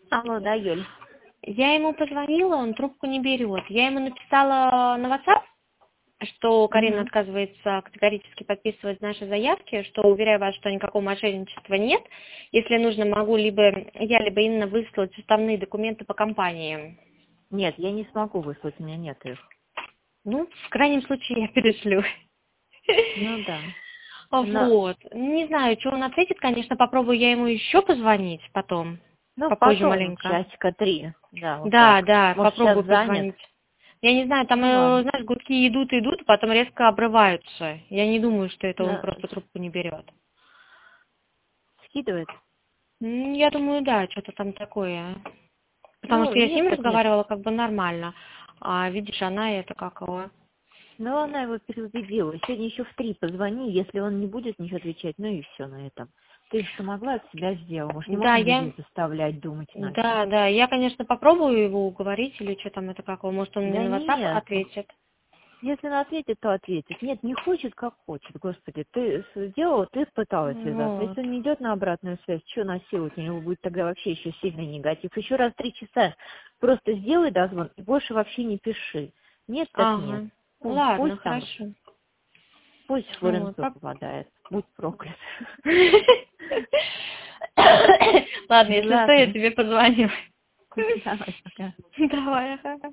Алло, да, Юль. Я ему позвонила, он трубку не берет. Я ему написала на WhatsApp, что Карина Угу. отказывается категорически подписывать наши заявки, что уверяю вас, что никакого мошенничества нет. Если нужно, могу либо я, либо Инна выслать уставные документы по компании. Нет, я не смогу выслать, у меня нет их. Ну, в крайнем случае я перешлю. Ну да. Но, Вот. Не знаю, что он ответит, конечно, попробую я ему еще позвонить потом, ну, попозже потом, маленько. часика 3, да, вот Да, так. да, Может, сейчас попробую занят? позвонить. Я не знаю, там, Ну ладно. знаешь, гудки идут, идут, а потом резко обрываются. Я не думаю, что это он Да, просто трубку не берет. скидывает? Я думаю, да, что-то там такое. Потому Ну, что я с нет, ним так нет. разговаривала как бы нормально. А видишь, она это как его. Ну, она его переубедила. Сегодня еще в 3 позвони, если он не будет ничего отвечать, ну и все на этом. Ты что могла, от себя сделала. Мы ж не Да, можем людей заставлять думать иначе. да, я, конечно, попробую его уговорить или что там это как его. Может, он мне Да на WhatsApp нет. ответит. Если она ответит, то ответит. Нет, не хочет, как хочет. Господи, ты сделала, ты пыталась связаться. Вот. Если он не идет на обратную связь, что насиловать? У него будет тогда вообще еще сильный негатив. Еще раз 3 часа просто сделай дозвон и больше вообще не пиши. Нет, так нет. Ага. Ладно, Пусть там, хорошо. пусть в Вот. ФРНЦ попадает. Будь проклят. Ладно, если что, я Ладно. тебе позвоню. Давай, пока. Давай, ага.